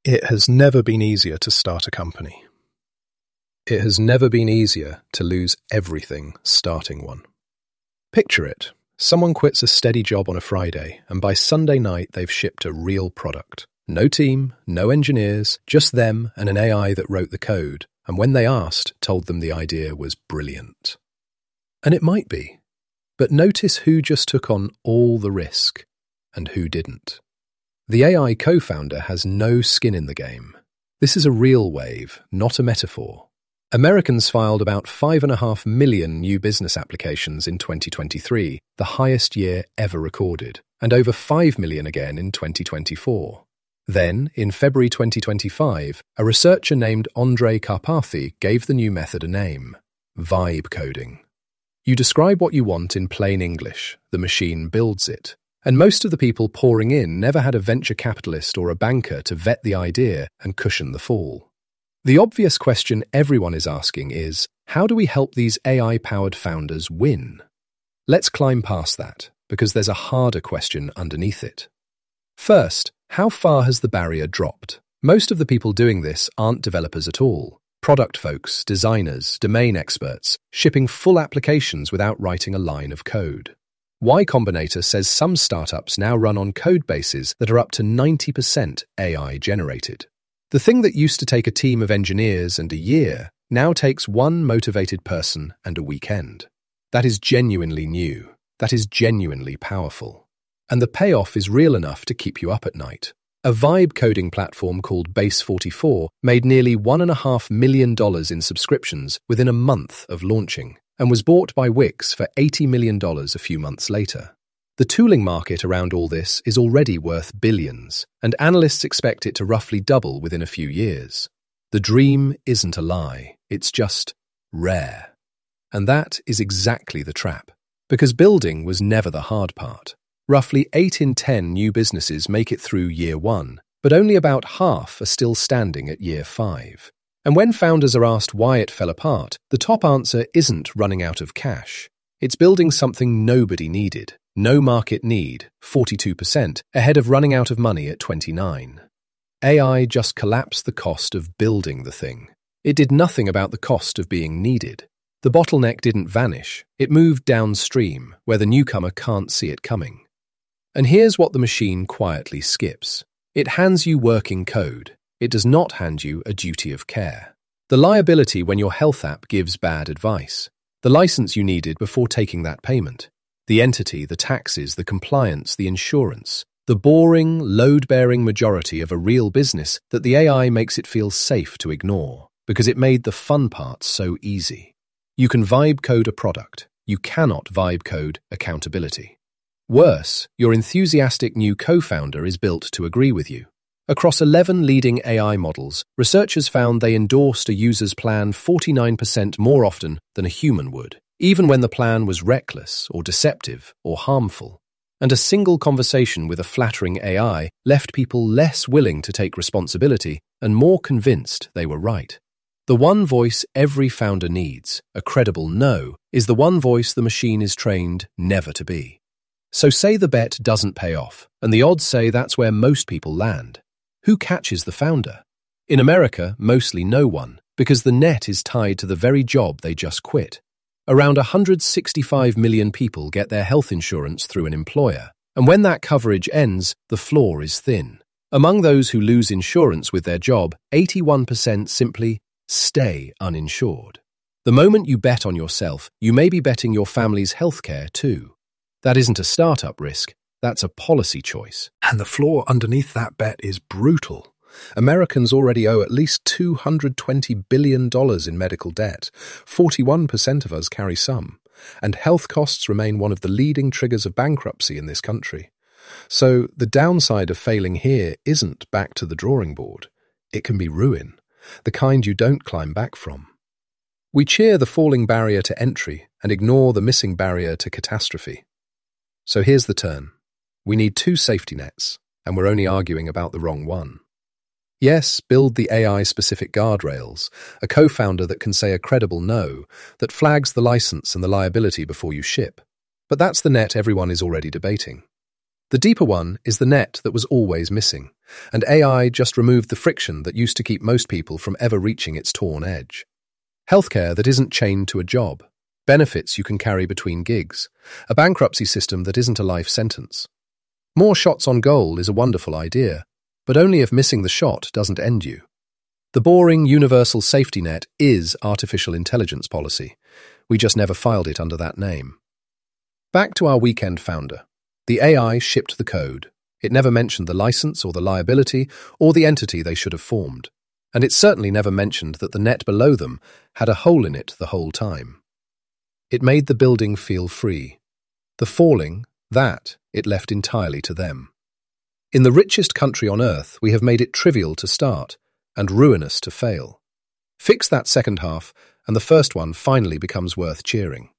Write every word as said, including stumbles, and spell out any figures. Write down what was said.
It has never been easier to start a company. It has never been easier to lose everything starting one. Picture it. Someone quits a steady job on a Friday, and by Sunday night they've shipped a real product. No team, no engineers, just them and an A I that wrote the code, and when they asked, told them the idea was brilliant. And it might be. But notice who just took on all the risk, and who didn't. The A I co-founder has no skin in the game. This is a real wave, not a metaphor. Americans filed about five and a half million new business applications in twenty twenty-three, the highest year ever recorded, and over five million again in twenty twenty-four. Then, in February twenty twenty-five, a researcher named Andrej Karpathy gave the new method a name: vibe coding. You describe what you want in plain English, the machine builds it. And most of the people pouring in never had a venture capitalist or a banker to vet the idea and cushion the fall. The obvious question everyone is asking is, how do we help these A I-powered founders win? Let's climb past that, because there's a harder question underneath it. First, how far has the barrier dropped? Most of the people doing this aren't developers at all. Product folks, designers, domain experts, shipping full applications without writing a line of code. Y Combinator says some startups now run on code bases that are up to ninety percent A I-generated. The thing that used to take a team of engineers and a year now takes one motivated person and a weekend. That is genuinely new. That is genuinely powerful. And the payoff is real enough to keep you up at night. A vibe coding platform called Base forty-four made nearly one point five million dollars in subscriptions within a month of launching, and was bought by Wix for eighty million dollars a few months later. The tooling market around all this is already worth billions, and analysts expect it to roughly double within a few years. The dream isn't a lie, it's just rare. And that is exactly the trap, because building was never the hard part. Roughly eight in ten new businesses make it through year one, but only about half are still standing at year five. And when founders are asked why it fell apart, the top answer isn't running out of cash. It's building something nobody needed, no market need, forty-two percent, ahead of running out of money at twenty-nine. A I just collapsed the cost of building the thing. It did nothing about the cost of being needed. The bottleneck didn't vanish. It moved downstream, where the newcomer can't see it coming. And here's what the machine quietly skips. It hands you working code. It does not hand you a duty of care. The liability when your health app gives bad advice. The license you needed before taking that payment. The entity, the taxes, the compliance, the insurance. The boring, load-bearing majority of a real business that the A I makes it feel safe to ignore, because it made the fun part so easy. You can vibe code a product. You cannot vibe code accountability. Worse, your enthusiastic new co-founder is built to agree with you. Across eleven leading A I models, researchers found they endorsed a user's plan forty-nine percent more often than a human would, even when the plan was reckless or deceptive or harmful. And a single conversation with a flattering A I left people less willing to take responsibility and more convinced they were right. The one voice every founder needs, a credible no, is the one voice the machine is trained never to be. So say the bet doesn't pay off, and the odds say that's where most people land. Who catches the founder? In America, mostly no one, because the net is tied to the very job they just quit. Around one hundred sixty-five million people get their health insurance through an employer, and when that coverage ends, the floor is thin. Among those who lose insurance with their job, eighty-one percent simply stay uninsured. The moment you bet on yourself, you may be betting your family's healthcare too. That isn't a startup risk. That's a policy choice. And the floor underneath that bet is brutal. Americans already owe at least two hundred twenty billion dollars in medical debt. forty-one percent of us carry some. And health costs remain one of the leading triggers of bankruptcy in this country. So the downside of failing here isn't back to the drawing board. It can be ruin, the kind you don't climb back from. We cheer the falling barrier to entry and ignore the missing barrier to catastrophe. So here's the turn. We need two safety nets, and we're only arguing about the wrong one. Yes, build the A I-specific guardrails, a co-founder that can say a credible no, that flags the license and the liability before you ship. But that's the net everyone is already debating. The deeper one is the net that was always missing, and A I just removed the friction that used to keep most people from ever reaching its torn edge. Healthcare that isn't chained to a job, benefits you can carry between gigs, a bankruptcy system that isn't a life sentence. More shots on goal is a wonderful idea, but only if missing the shot doesn't end you. The boring universal safety net is artificial intelligence policy. We just never filed it under that name. Back to our weekend founder. The A I shipped the code. It never mentioned the license or the liability or the entity they should have formed. And it certainly never mentioned that the net below them had a hole in it the whole time. It made the building feel free. The falling, that, it left entirely to them. In the richest country on earth, we have made it trivial to start and ruinous to fail. Fix that second half, and the first one finally becomes worth cheering.